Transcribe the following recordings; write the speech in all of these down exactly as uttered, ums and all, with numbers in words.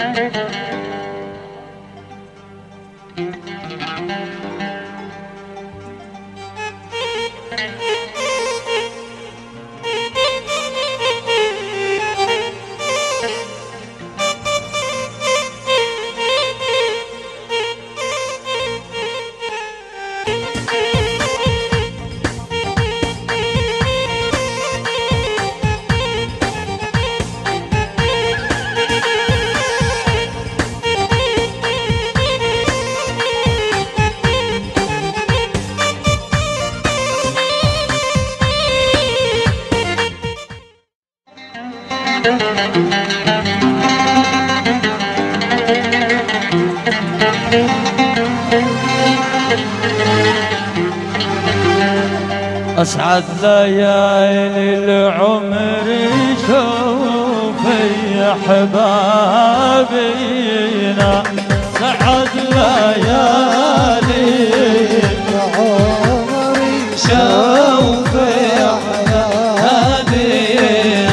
أسعد ليالي العمر شوفي حبابينا، سعد ليالي العمر شوفي حبابينا.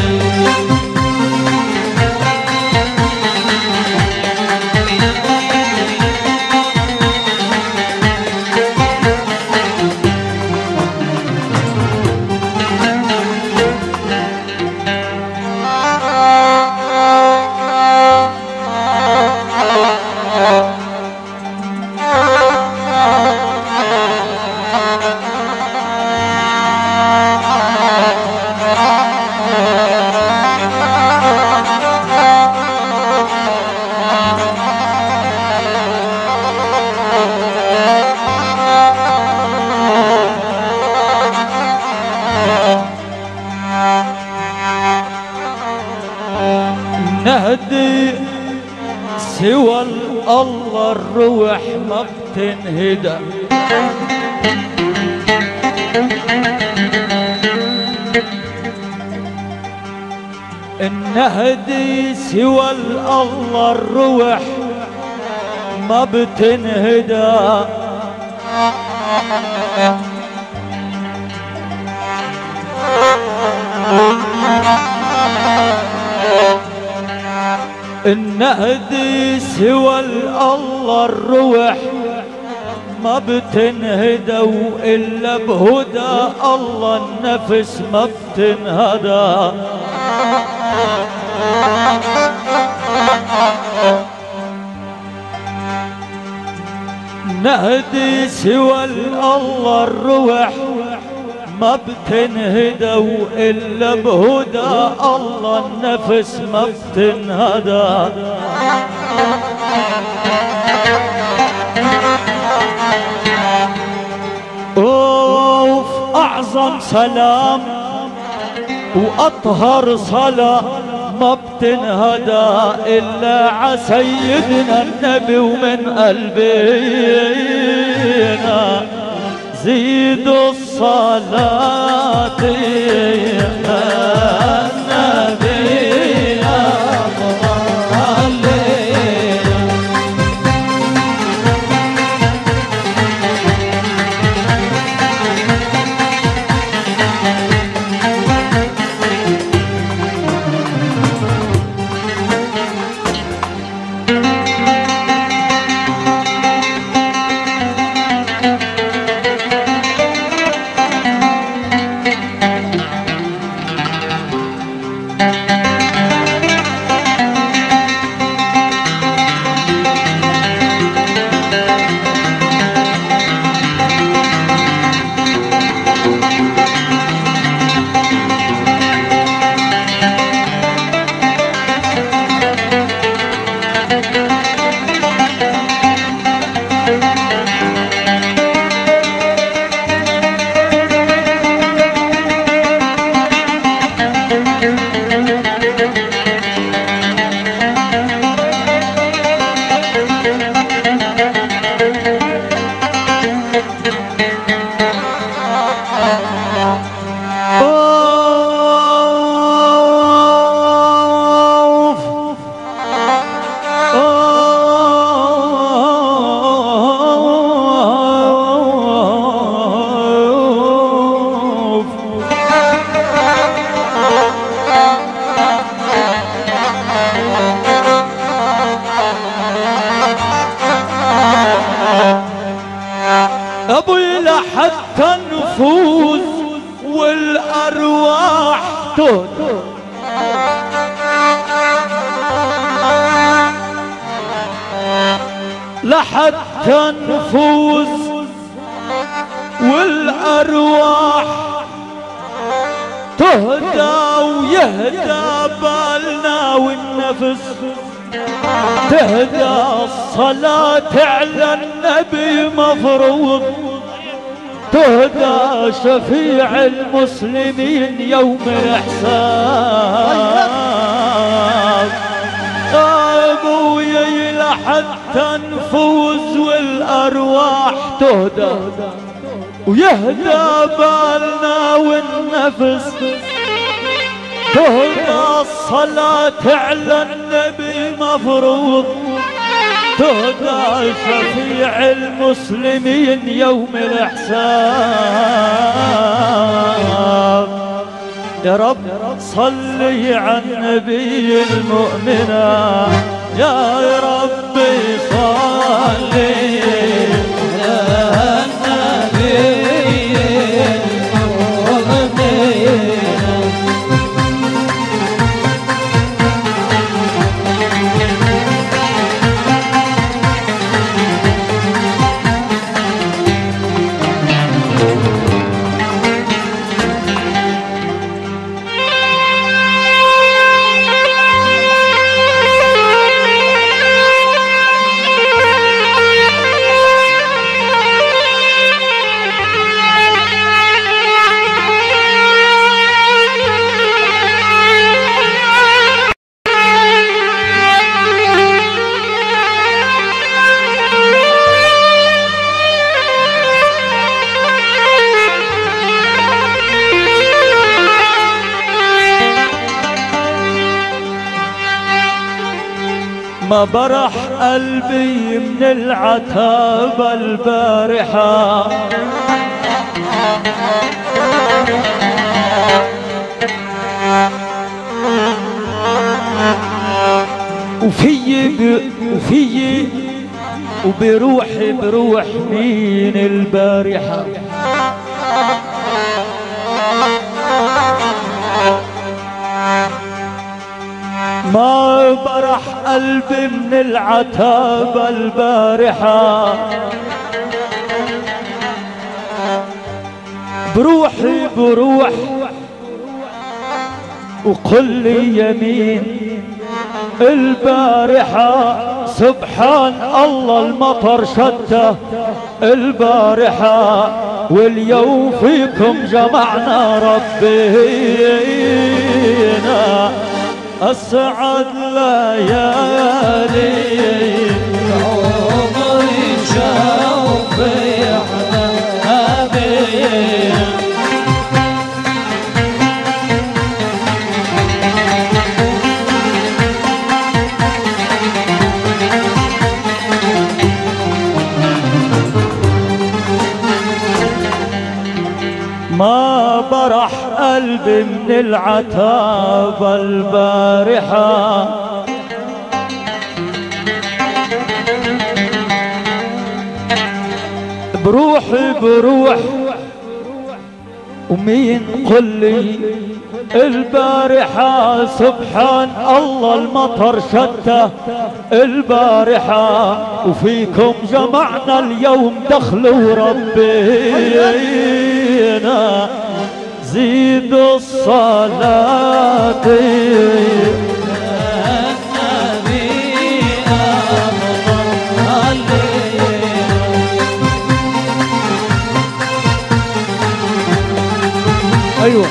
نهدي سوى الله الروح ما بتنهدى، النهدي سوى الله الروح ما بتنهدى. النهدي سوى الله الروح ما بتنهدى، وإلا بهدى الله النفس ما بتنهدى. نهدي سوى الله الروح ما بتنهدى، وإلا بهدى الله النفس ما بتنهدى. اوف اعظم سلام واطهر صلاة ما بتنهدى الا ع سيدنا النبي، ومن قلبنا زيدوا الصلاة يا النبي يا نفوس والأرواح تهدى لحتى نفوس والأرواح تهدى ويهدى بالنا والنفس تهدى الصلاة على النبي مفروض تهدى شفيع المسلمين يوم الحساب ابويا لحتى نفوز والارواح تهدى ويهدى بالنا والنفس تهدى الصلاة على النبي مفروض تهدى شفيع المسلمين يوم الحساب يا رب صلي على النبي المؤمنة يا ربي صلي على النبي المؤمنة ما برح قلبي من العتاب البارحة وفي وفي وبروحي بروح مين البارحة ما برح قلبي من العتاب البارحة بروحي بروح وقل لي يمين البارحة سبحان الله المطر شتى البارحة واليوم فيكم جمعنا ربينا أسعد ليالي عمري شوفينا أبينا ما برح قلبي من العتاب البارحة بروحي بروح ومين قل لي البارحة سبحان الله المطر شتى البارحة وفيكم جمعنا اليوم دخلوا ربينا زيدوا الصلاة ايوه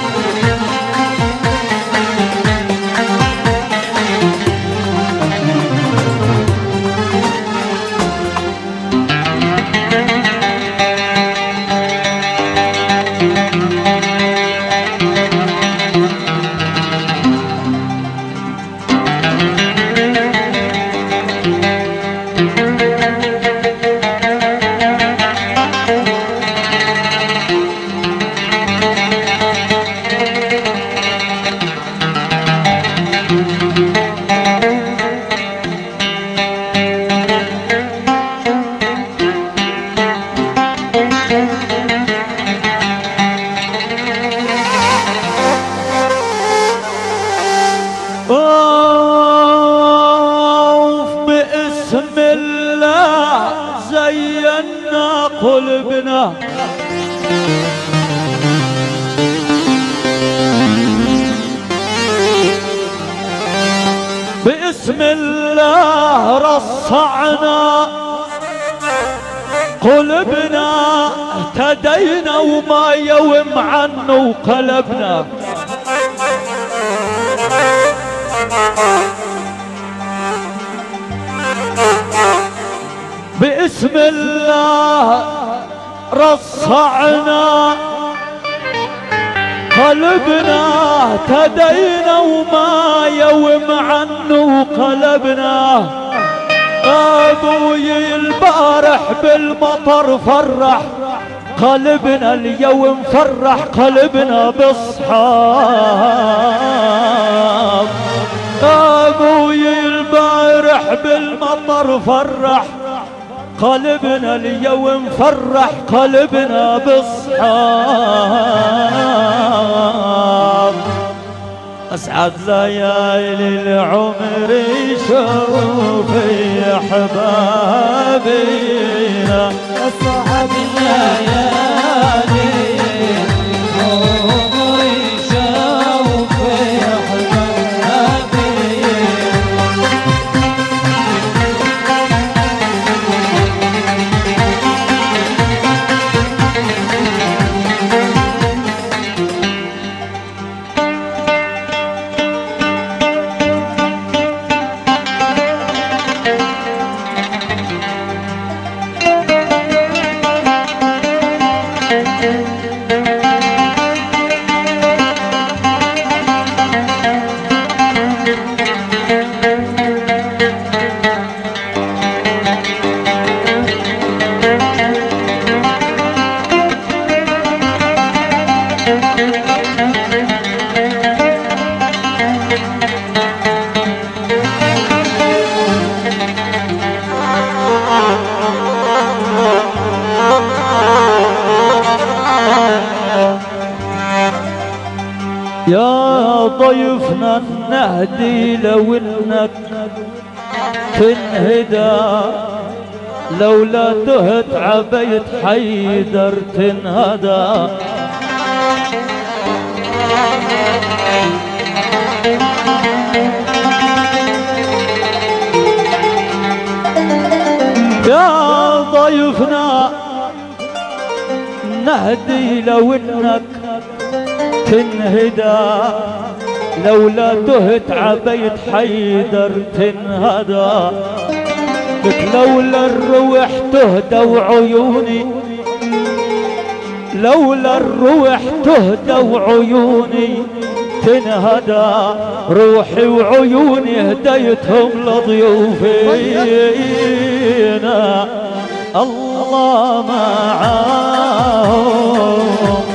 زينا قلبنا باسم الله رصعنا قلبنا اهتدينا وما يوم عنه وقلبنا باسم الله رصعنا قلبنا اهتدينا وما يوم عنه قلبنا ابوي البارح بالمطر فرح قلبنا اليوم فرح قلبنا بالصحاب ابوي البارح بالمطر فرح قلبنا اليوم فرح قلبنا بالصحاب اسعد ليالي العمر شوفي يا حبابينا اسعد ليالي العمر شوفي يا حبابينا يا ضيفنا النهدي لو انك تنهدى لولا تهت عبيت حيدر تنهدى يا ضيفنا النهدي لو انك تنهدى لولا تهت عبيت حيدر تنهدى قلت لولا الروح تهدى وعيوني لولا الروح تهدى وعيوني تنهدى روحي وعيوني هديتهم لضيوفينا الله معاهم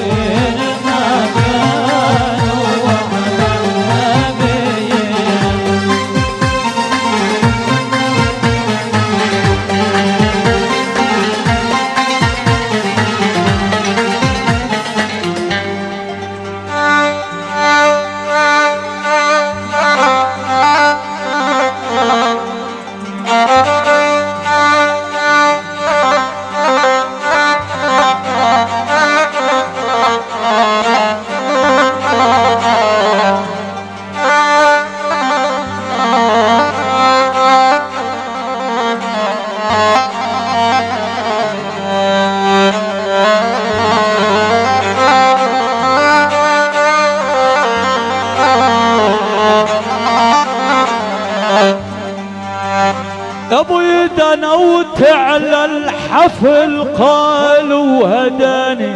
ابوي دنوت على الحفل قالوا هداني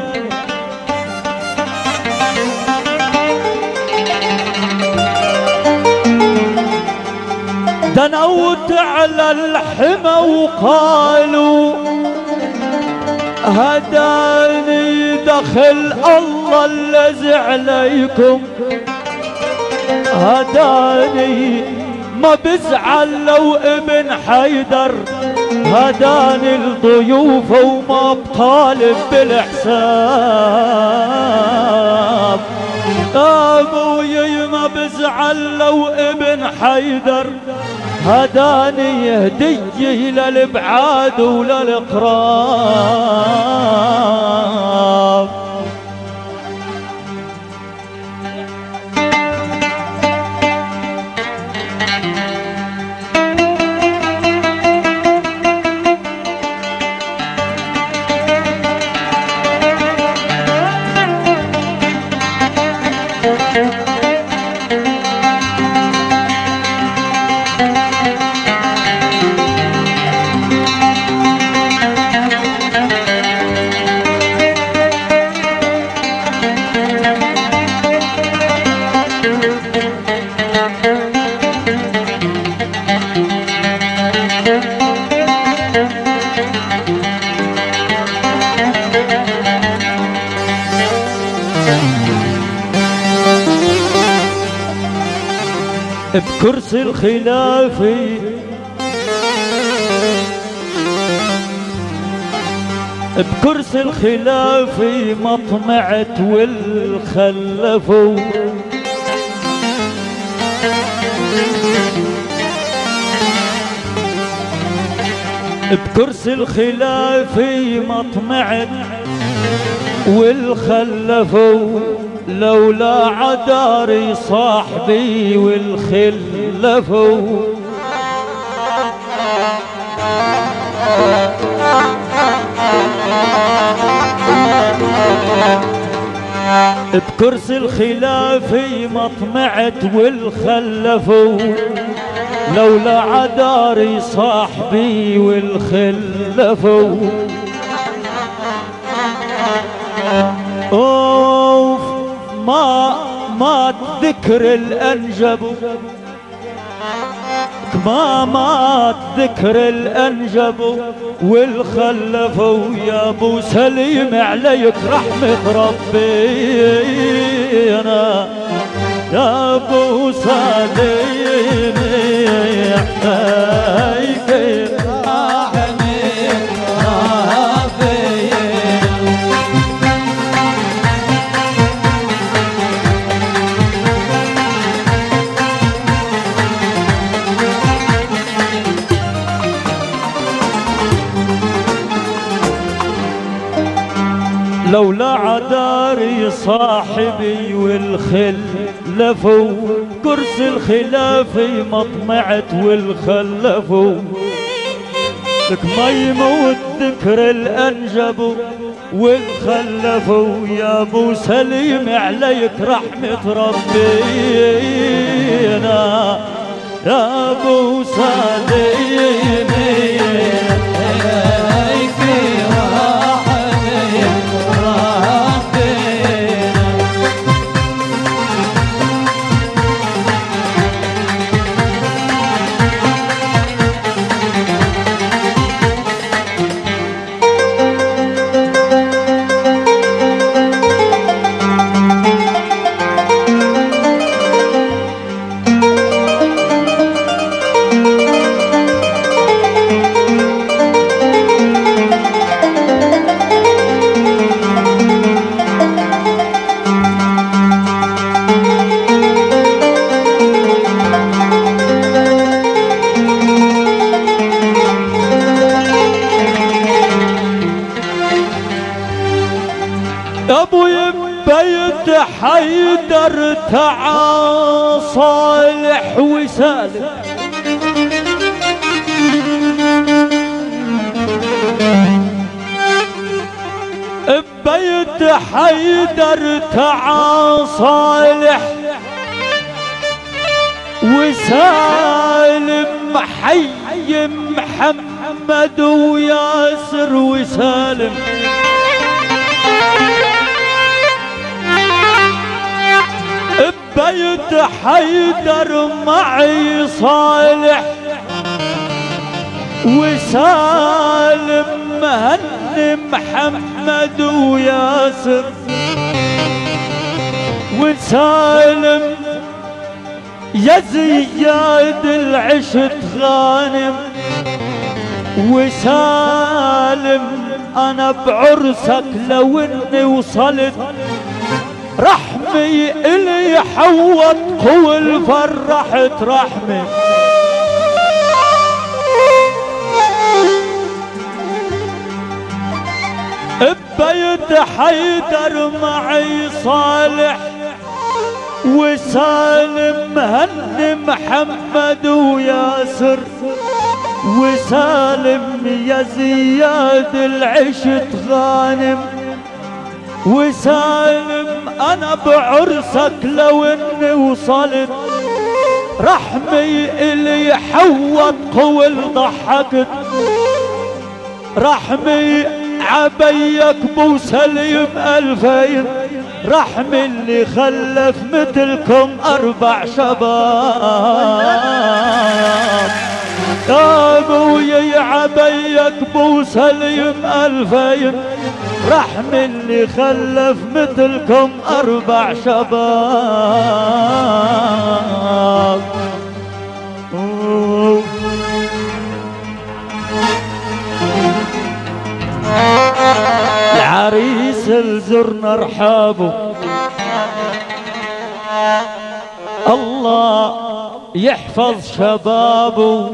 دنوت على الحمى وقالوا هداني دخل الله الذي عليكم هداني ما بزعل لو ابن حيدر هداني الضيوف وما بطالب بالحساب ابوي ما بزعل لو ابن حيدر هداني هدية للابعاد وللقراب. بكرسي الخلافي بكرسي الخلافي ما طمعت والخلفوا. بكرسي الخلافي ما طمعت والخلفوا، لولا عداري صاحبي والخلفوا. بكرسي الخلافي ما طمعت والخلفوا، لولا عداري صاحبي والخلفوا. اوف ما ما تذكر الانجب، ما ما تذكر الانجب والخلفوا. يا ابو سليم عليك رحمة ربنا، يا ابو سليم عليك لولا عداري صاحبي والخلفوا. كرسي الخلافي ما طمعت والخلفوا، لك ما يموت ذكر الانجب والخلفوا. يا ابو سليم عليك رحمة ربنا، يا ابو سليم ابوي ببيت حيدر تعا صالح وسالم. ببيت حيدر تعا صالح وسالم، حي محمد وياسر وسالم. ببيت حيدر معي صالح وسالم، هني محمد وياسر وسالم. يا زياد العشت غانم وسالم، انا بعرسك لو اني وصلت رحمي الي حوط قول فرحت رحمي. حيدر معي صالح وسالم هن محمد وياسر وسالم يا زياد العشت غانم وسالم انا بعرسك لو اني وصلت رحمي الي حوط قول ضحكت رحمي عبيك بو سليم الفين رحمي اللي خلف مثلكم اربع شباب يا ابوي عبيك بو سليم الفين رحمي اللي خلف مثلكم اربع شباب العريس الزرنا رحابه الله يحفظ شبابه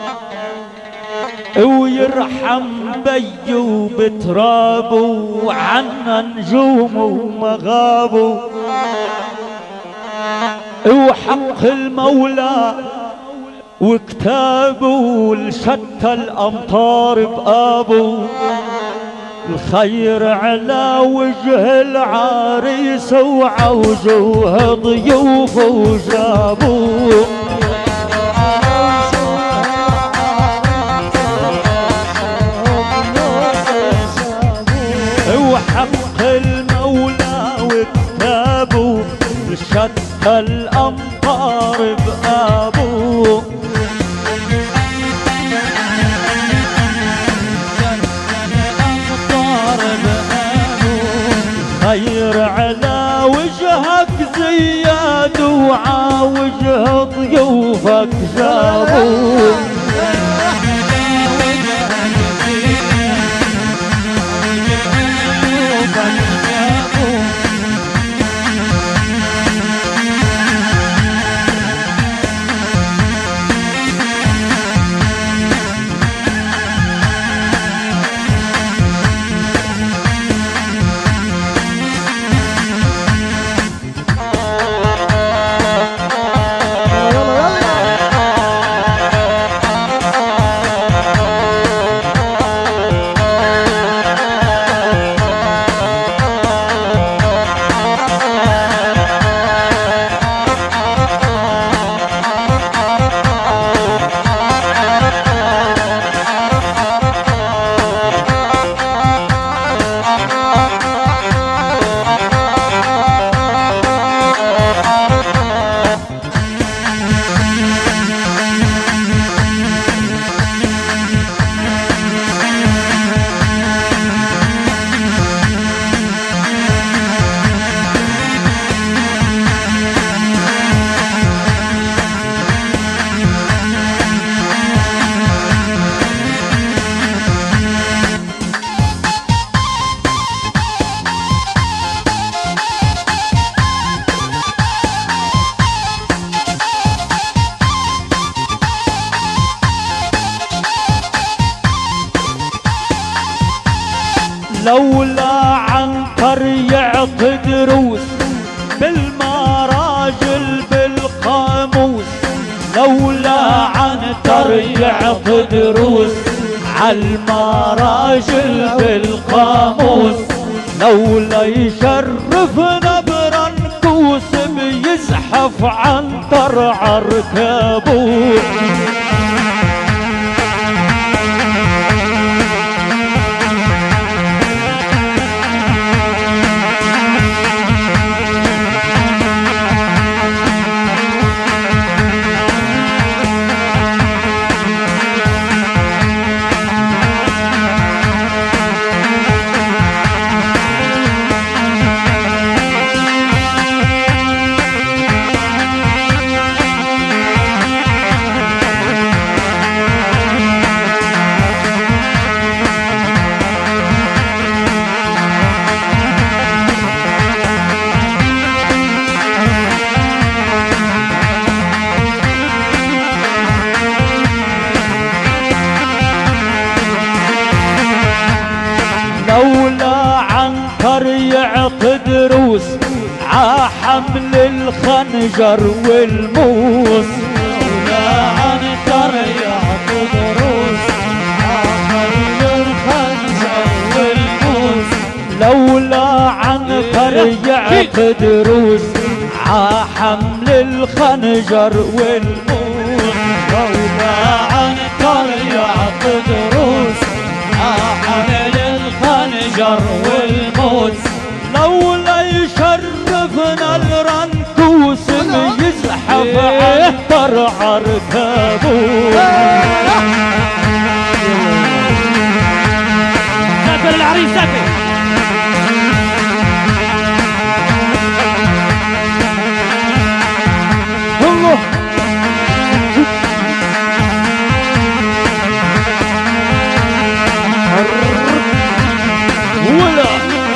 ويرحم بيه بترابه عنا نجومه ومغابه وحق المولى وكتابه لشتى الأمطار بآبه الخير على وجه العريس وعوجوه ضيوفه وجابوه وحق المولى وكتابه لشتى الأمطار بآبه خير على وجهك زياد وعاوجه ضيوفك جابوا لولا عنتر يعطي دروس بالمراجل بالقاموس لولا عنتر يعطي دروس عالمراجل بالقاموس لولا يشرفنا برنكوس بيزحف عنتر عركابوس الخنجر والموس، لولا عنتر يعطي دروس عحمل الخنجر والموس، لولا عنتر يعطي دروس عحمل الخنجر والموس، لولا عنتر يعطي دروس عحمل الخنجر والموس، لولا يشرفنا الرنكوس يزحف عنتر عركبوس. سافر العريس سافر. الله ولا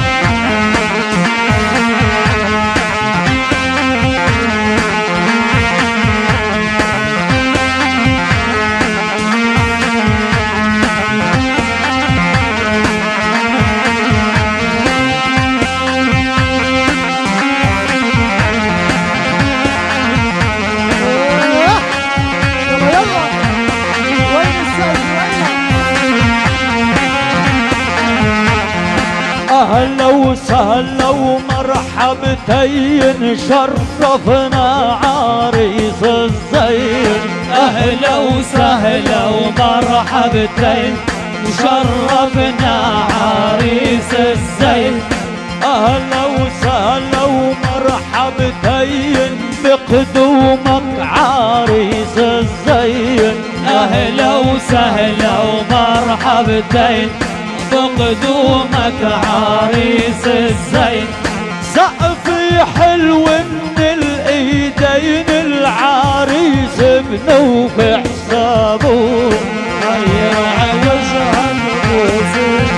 أهلا وسهلا ومرحبتين شرفنا عريس الزين، أهلا وسهلا ومرحبتين وشرفنا عريس الزين، أهلا وسهلا ومرحبتين بقدومك عريس الزين، أهلا وسهلا ومرحبتين بقدومك عريس الزين، سقفي حلو من الايدين العريس بنوف حسابه، غير وجه النفوس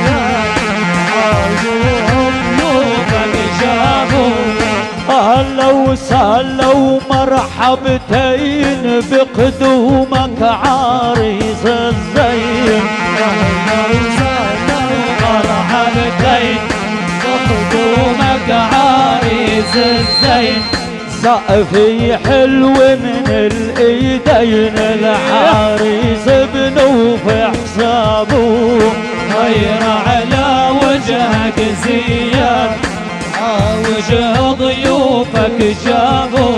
عاجوهم ضيوفك جابوا، أهلا وسهلا ومرحبتين بقدومك عريس الزين، أهلا وسهلا ومرحبتين بقدومك عريس الزين، سقفي حلو من الايدين العريس بنوف حسابه، غير على وجهك زياد وجه ضيوفك جابوا.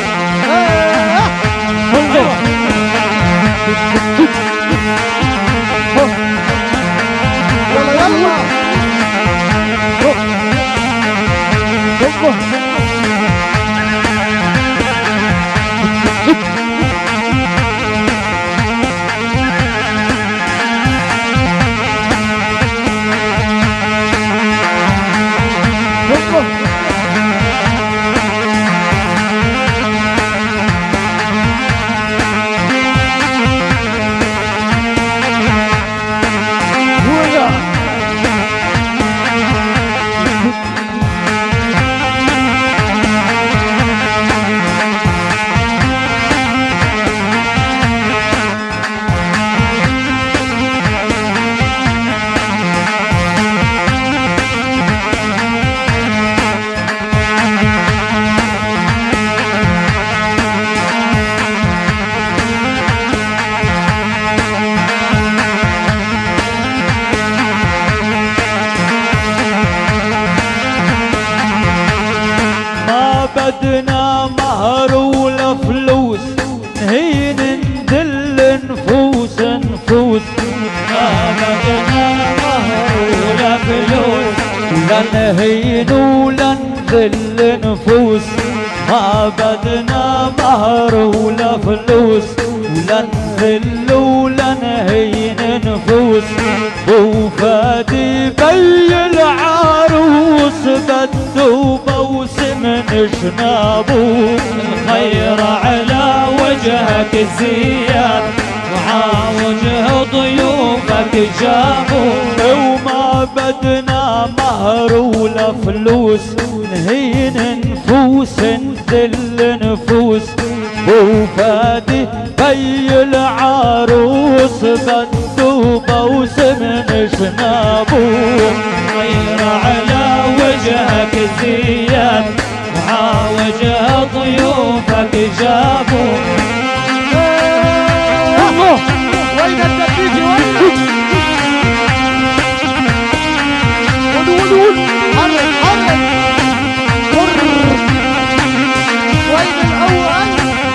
بدنا مهر ولا فلوس هي نندل نفوس نفوس، ما بدنا مهر ولا فلوس لا نهين ولا نذل نفوس، ما بدنا مهر ولا فلوس ولا نذل ولا نهين نفوس، وفادي بي العروس بده موسم نشنابو، الخير على وجهك زياد وعا وجه ضيوفك جابوا، وما بدنا مهر ولا فلوس نهين نفوس نذل نفوس، وفادي بي العروس بده موسم نشنابو، الخير على وجهك زياد وعا وجه ضيوفك جابوا. الله وين الدبيجي وين ود ود ود حرك حرك وين الأول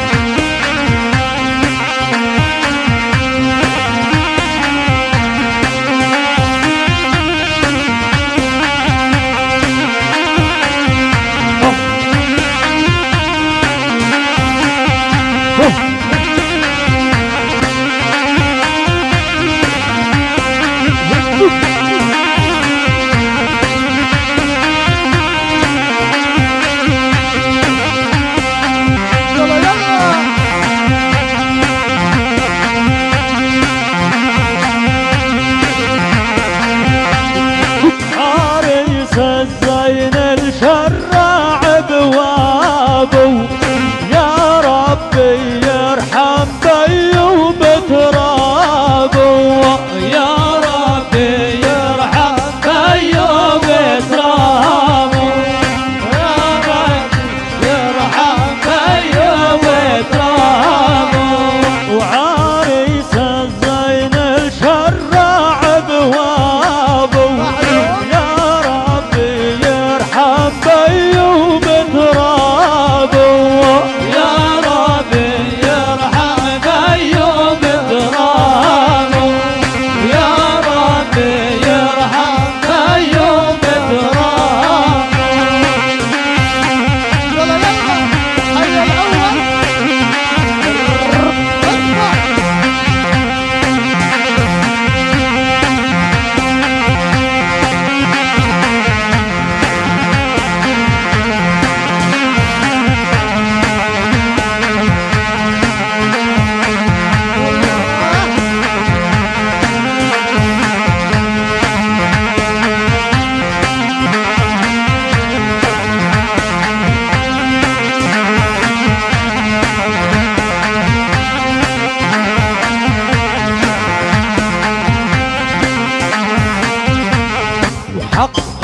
حق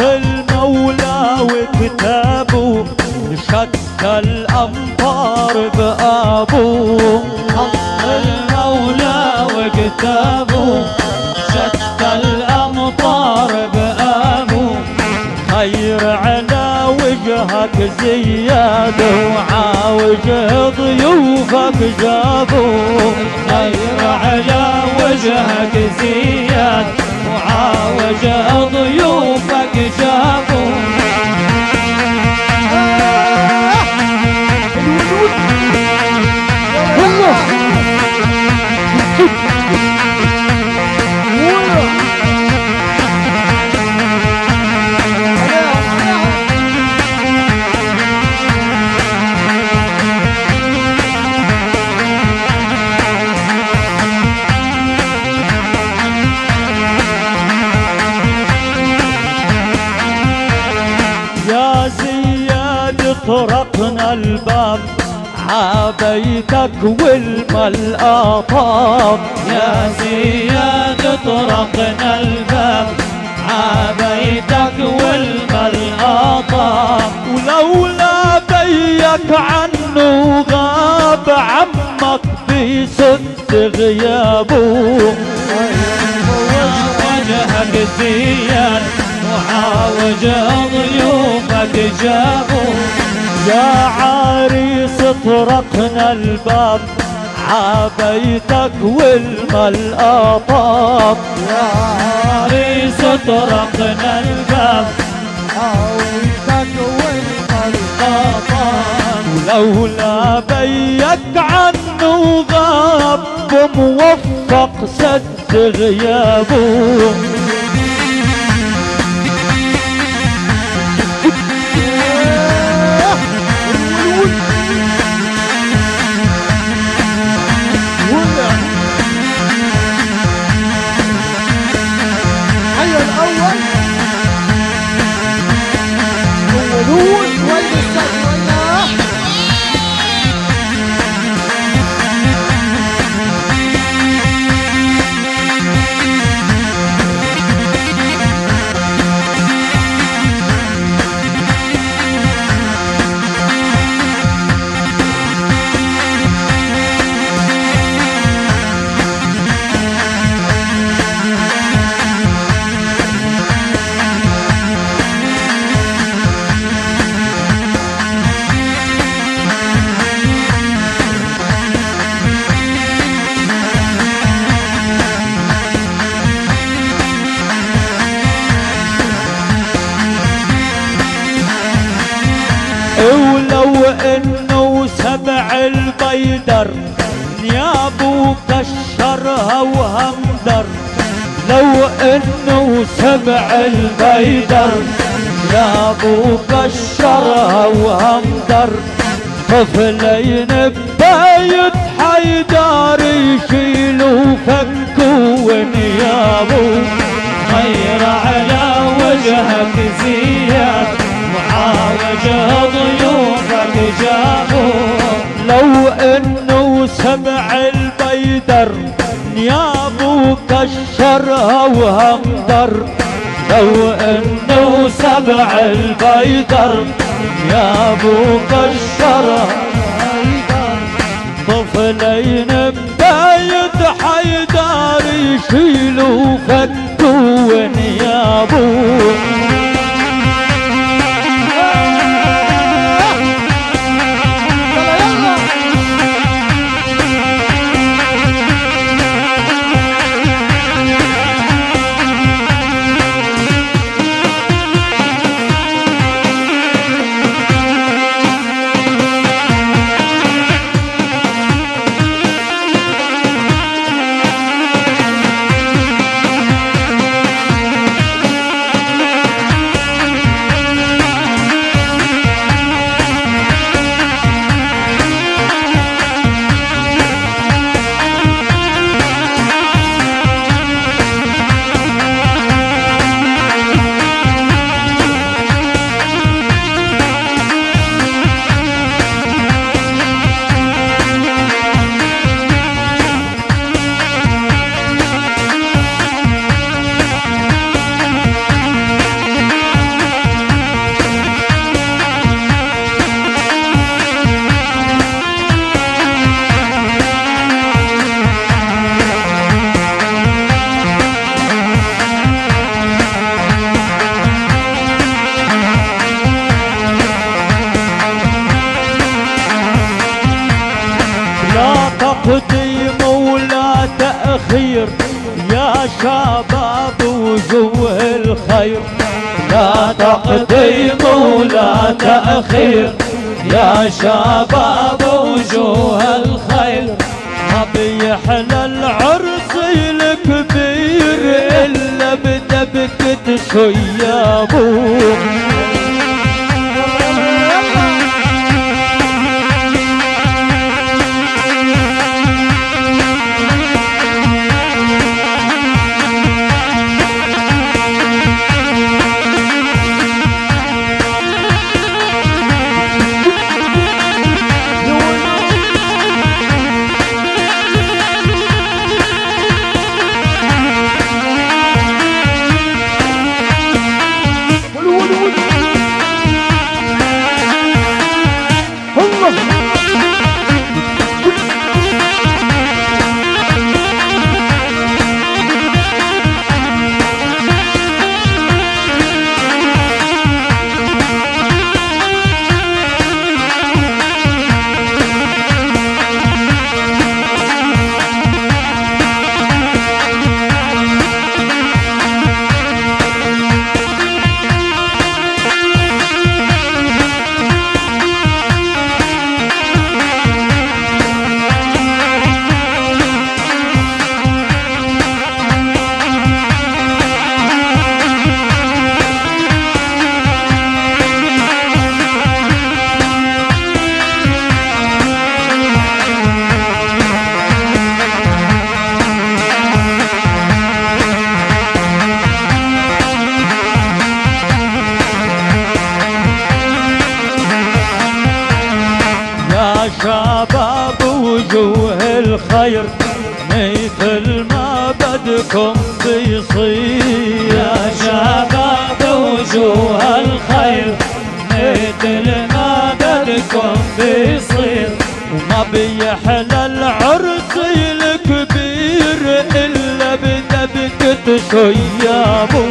المولى وكتابه شتى الأمطار بآبه. حق المولى وكتابه شتى الأمطار بآبه. خير على وجهك زيادة وعاوج ضيوفك جابوا. خير على وجهك زياد وعاوج ضيوفك جابوا. طرقنا الباب عبيتك والملأ طاب. يا زياد طرقنا الباب عبيتك والملأ طاب. ولولا بيك عنه غاب عمك في سد غيابه. وجهك زياد وعاوج ضيوفك جابوا. يا عريس طرقنا الباب عبيتك والملأ طاب. يا عريس طرقنا الباب عبيتك والملأ طاب. ولولا بيك عنه غاب موفق سد غيابه. البيدر يا ابو كشرها وهمدر، لو انه سمع البيدر يا ابو كشرها وهمدر، طفلين ببيت حيدر يشيلوا فكوا ونيابو، غير على وجهك زياد وعاوج ضيوفك جابوا، لو انه سمع البيدر يا ابو كشرها وهمدر، لو انه سمع البيدر يا ابو كشرها طفلين ببيت حيدر يشيلوا فكوا ونيابو. تقديم ولا تأخير يا شباب وجوه الخير، لا تقديم ولا تأخير يا شباب وجوه الخير، ما بيحلى العرس الكبير إلا بدبكة شيابو. شباب وجوه الخير مثل ما بدكم بيصير، يا شباب وجوه الخير مثل ما بدكم بيصير، وما بيحلى العرس الكبير إلا بدبكة شيابو.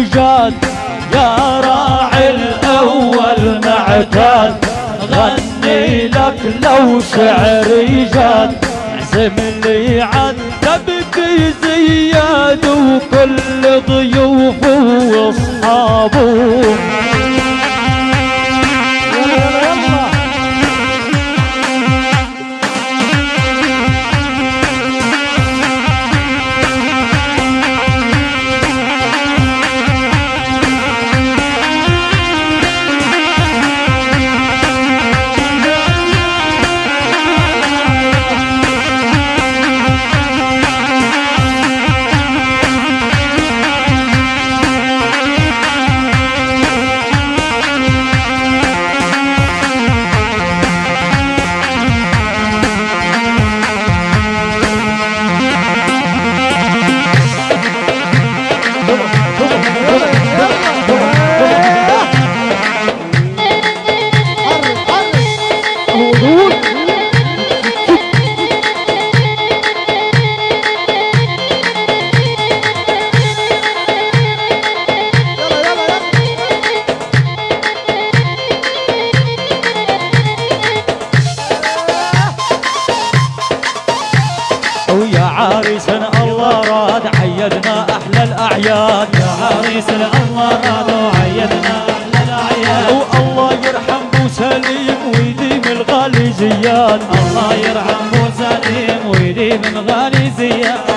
رجال يا راعي الأول معتاد غني لك لو شعري جاد اعزم لي عذبك زياد وكل ضيوفه واصحابه عريسنا الله راد عيدنا احلى الاعياد يا عريسنا الله راد وعيدنا احلى الاعياد والله يرحم بو سليم ويديم الغالي زياد الله يرحم بو سليم ويديم الغالي زياد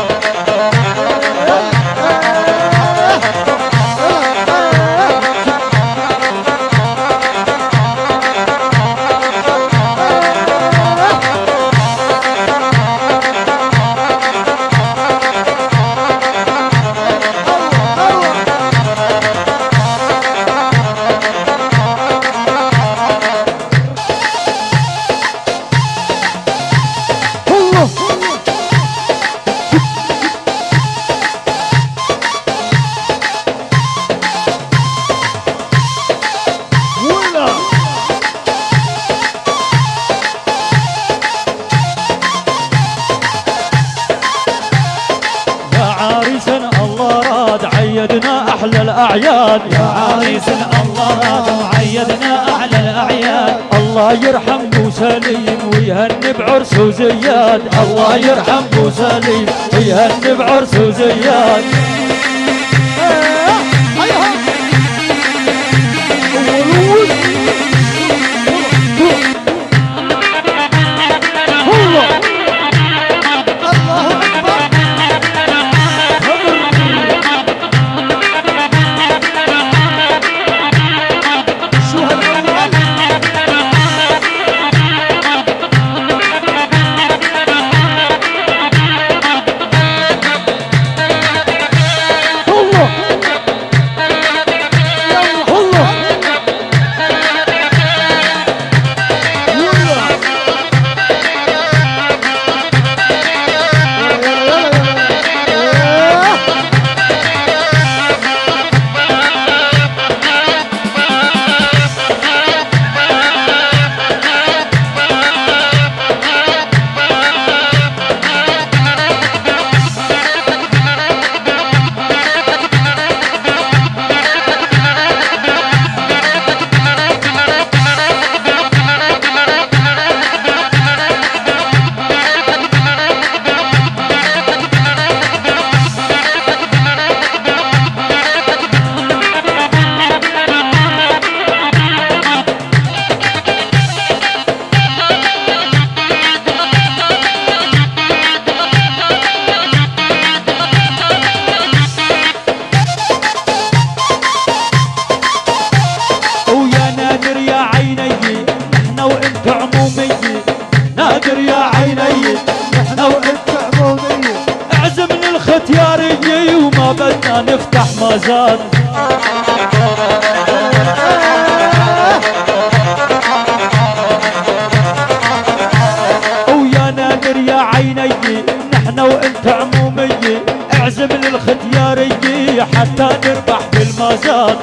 عيدنا احلى الاعياد يا عريسنا الله راد وعيدنا احلى الاعياد الله يرحم بو سليم ويهني بعرس وزياد الله يرحم بو سليم ويهني بعرس وزياد نادر يا عيني نحن وانت عمومي اعزم للختياري وما بدنا نفتح مزاد ويا نادر يا عيني نحن وانت عمومي اعزم للختياري حتى نربح بالمزاد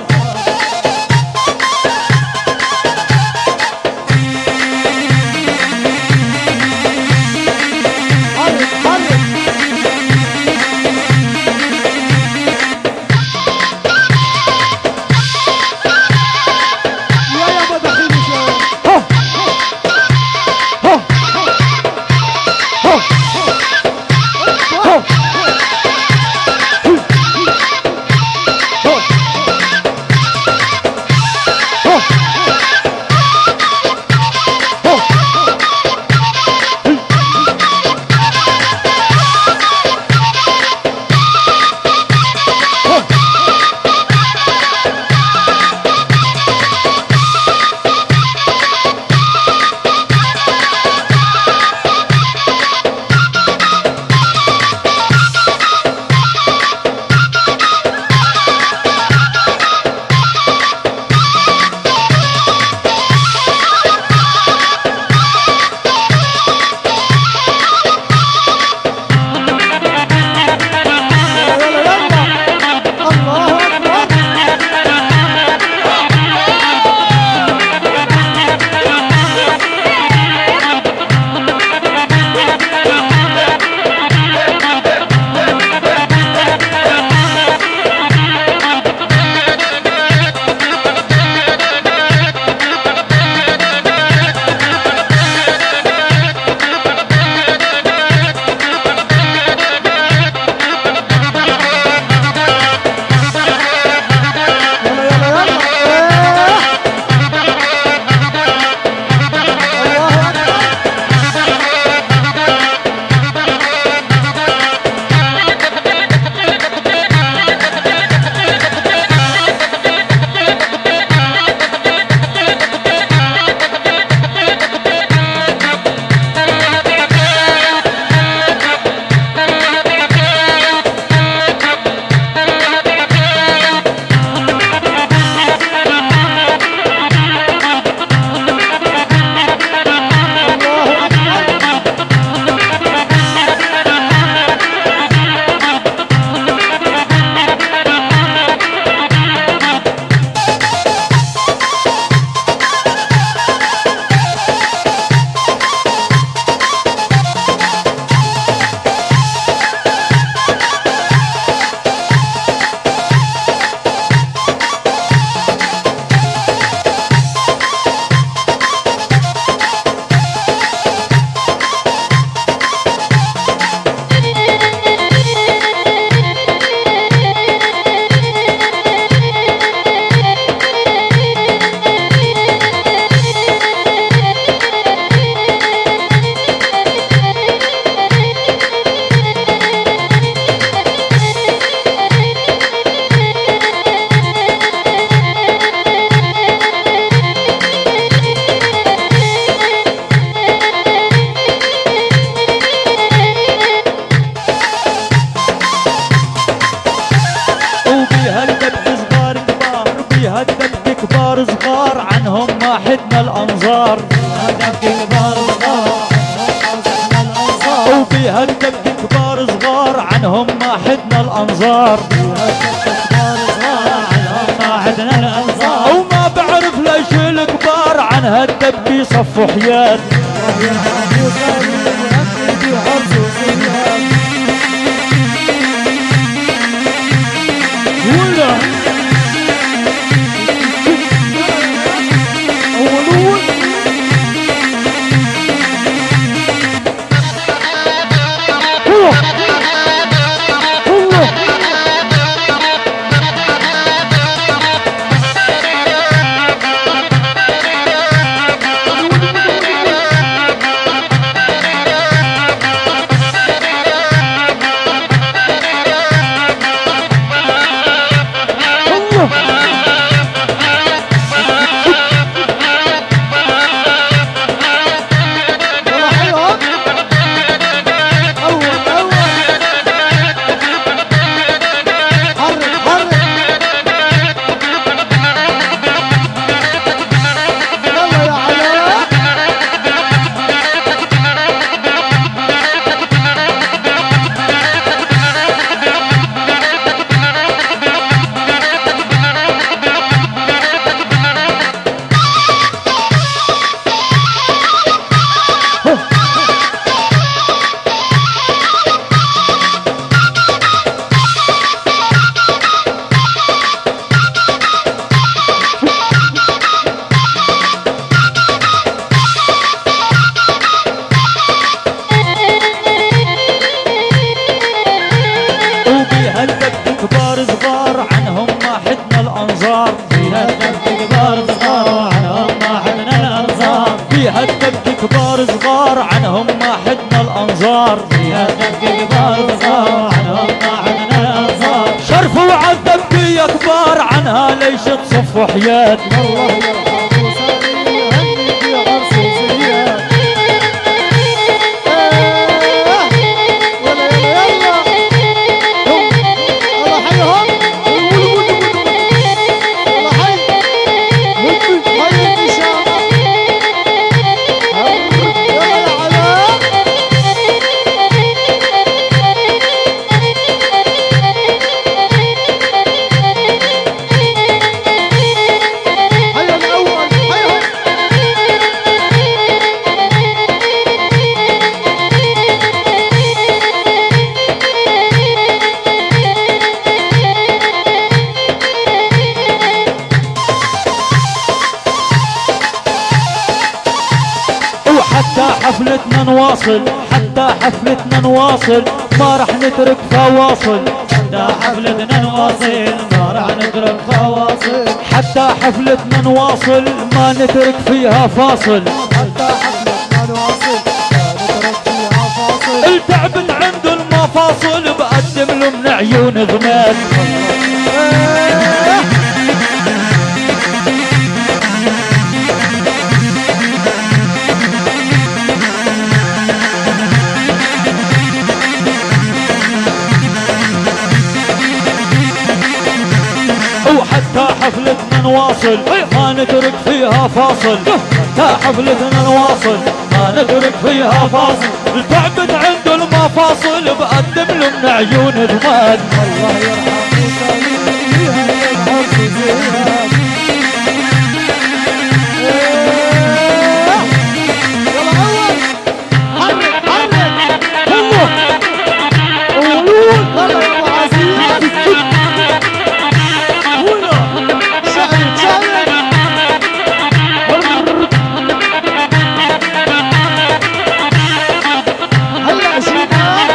كبار صغار عنهم ما حدنا الانظار، هدف كبار صغار وبيها الدب كبار صغار عنهم ما حدنا الانظار، ما عدنا الانصار وما بعرف ليش الكبار عن هالدب يصفوا حياد. ولا وحدنا الانظار يا دق كبار بصار عنهم طاحتنا الانصار شرف وعذبك يا كبار عنها ليش تصفوا حياد الله يرحم وسامي هني في عرس وزياد يلا يلا يلا الله حيهم الله حي حي النشامة يلا يا علاء حي الأول حيهم وحتى حفلتنا نواصل حتى حفلتنا نواصل ما رح نترك فواصل حتى حفلتنا نواصل ما راح نترك فواصل حتى حفلتنا نواصل ما نترك فيها فاصل حتى حفلتنا نواصل نترك فيها فاصل التعبت عند المفاصل بقدم له من عيون ذمال وحتى حفلتنا نواصل ما نترك فيها فاصل حتى حفلتنا نواصل ما نترك فيها فاصل التعبت عند المفاصل بقدم له من عيون ذمال الله يرحم وسامي هني العرس وزياد يلا أول حرك حرك الله يلا يا أبو عزيز شعلك شعلك هلا شيخنا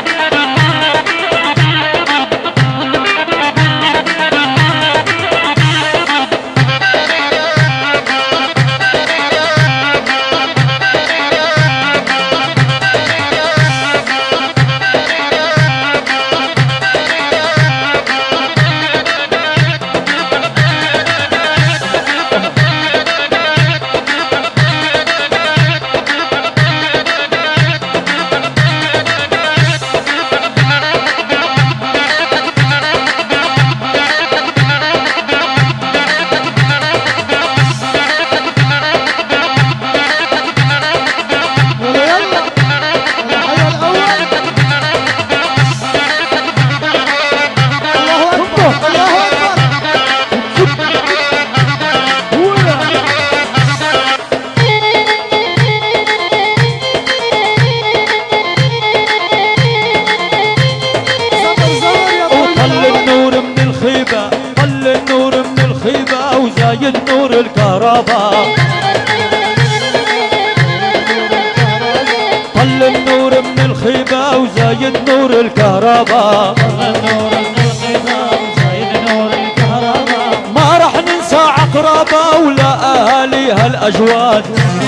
يلا يلا الحي الأول الله أكبر الله أكبر زمر زمر يا وطل النور من الخيبة طل النور من الخيبة وزايد نور الكهرباء طل النور من الخيبة وزايد نور الكهرباء النور الخضار زايد نور الكهرباء ما رح ننسى عقربة ولا أهاليها الأجواد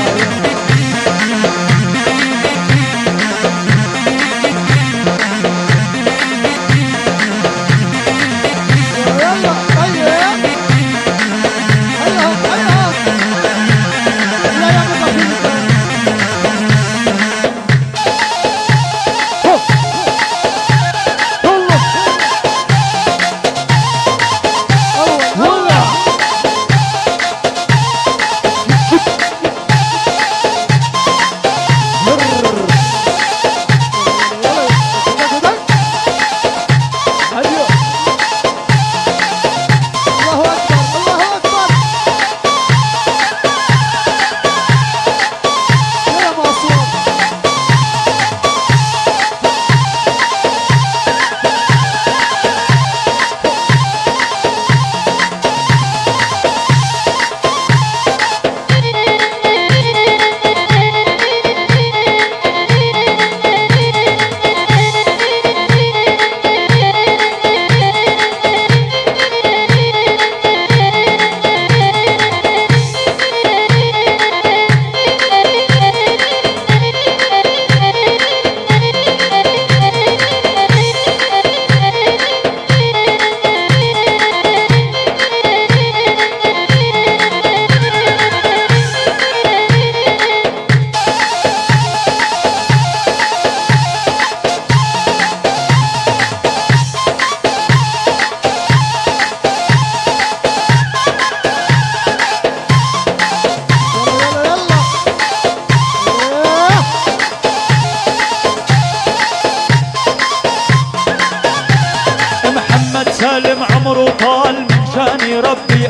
يلا طيب هيا هيا لا يا مطفيك أول هلا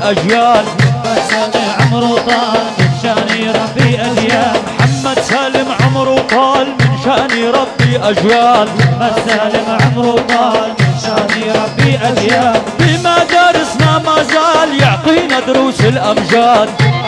أجيال. سالم عمره طال من شان ربي أجيال. محمد سالم عمره طال من شان ربي أجيال. محمد سالم عمره طال من شان ربي أجيال. بمدارسنا ما زال يعطينا دروس الأمجاد.